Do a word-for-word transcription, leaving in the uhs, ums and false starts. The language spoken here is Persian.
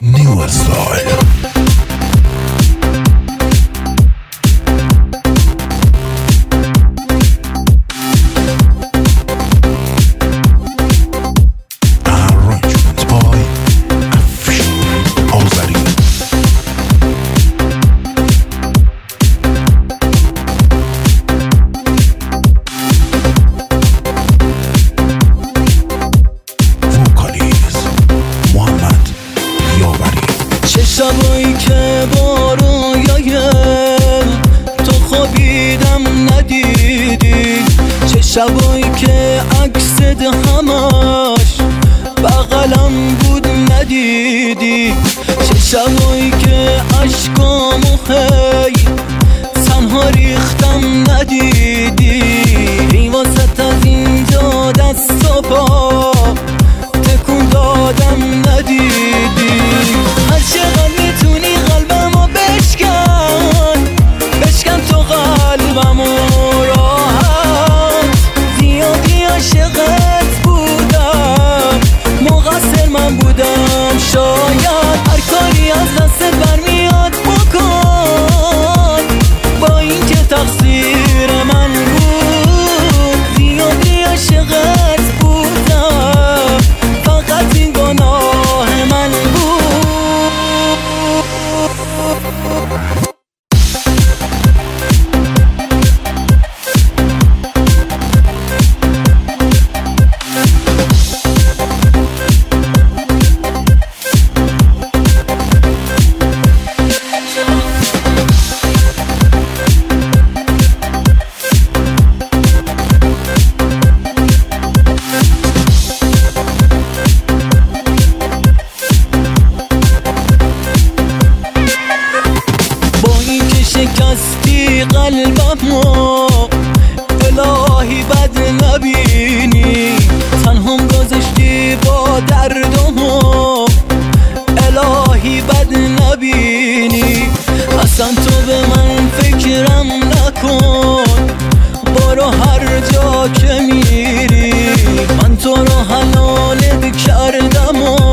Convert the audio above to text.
New style. شبایی که با رویای تو خوابیدم ندیدی، چه شبایی که عکست همش بغلم بود ندیدی، چه شبایی که عشقامو خی تنها ریختم ندیدی، ای واسط از اینجا دست و پا تکون دادم ندیدی. هر چقدر میتونی قلبمو بشکن بشکن تو قلبمو راحت، زیادی عاشقت بودم مقصر من بودم شاید، هر کاری از دستت برمیاد بکن با این که تقصیر من بود، زیادی عاشقت بودم فقط این گناه من بود. شکستی قلبمو الهی بد نبینی، تنهم گذاشتی با دردمو الهی بد نبینی، اصلا تو به من فکرم نکن، برو هر جا که میری من تو رو حلالت کردم.